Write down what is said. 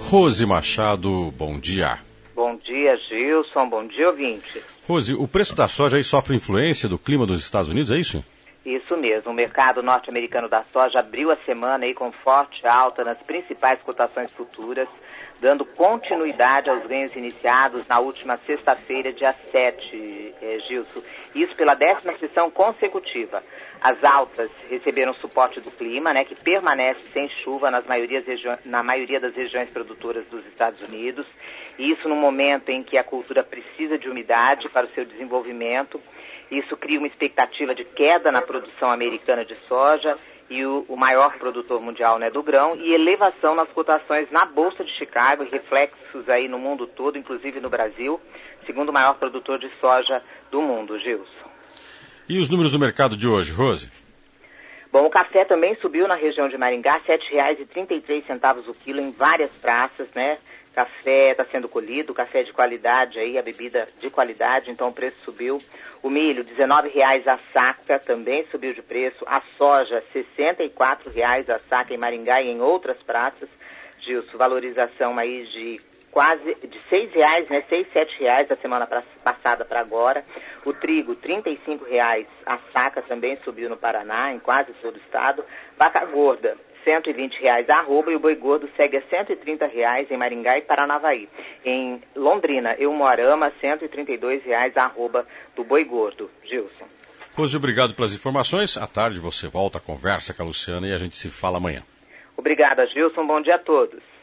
Rose Machado, bom dia. Bom dia, Gilson. Bom dia, ouvinte. Rose, o preço da soja aí sofre influência do clima dos Estados Unidos, é isso? Isso mesmo. O mercado norte-americano da soja abriu a semana aí com forte alta nas principais cotações futuras, dando continuidade aos ganhos iniciados na última sexta-feira, dia 7, Gilson. Isso pela 10ª sessão consecutiva. As altas receberam suporte do clima, que permanece sem chuva na maioria das regiões produtoras dos Estados Unidos. E isso no momento em que a cultura precisa de umidade para o seu desenvolvimento. Isso cria uma expectativa de queda na produção americana de soja e o maior produtor mundial do grão, e elevação nas cotações na Bolsa de Chicago, e reflexos aí no mundo todo, inclusive no Brasil, segundo o maior produtor de soja do mundo, Gilson. E os números do mercado de hoje, Rose? Bom, o café também subiu na região de Maringá, R$ 7,33 o quilo em várias praças, Café está sendo colhido, café de qualidade aí, a bebida de qualidade, então o preço subiu. O milho, R$ 19,00 a saca, também subiu de preço. A soja, R$ 64,00 a saca em Maringá e em outras praças. Gilson, valorização aí de quase de R$ 6,00, R$ 6, R$ 7,00 da semana passada para agora. O trigo, R$ 35,00 a saca, também subiu no Paraná, em quase todo o estado. Vaca gorda, R$ 120,00 a arroba, e o boi gordo segue a R$ 130,00 em Maringá e Paranavaí. Em Londrina e Umuarama, R$ 132,00 a arroba do boi gordo. Gilson. Rose, obrigado pelas informações. À tarde você volta, conversa com a Luciana e a gente se fala amanhã. Obrigada, Gilson. Bom dia a todos.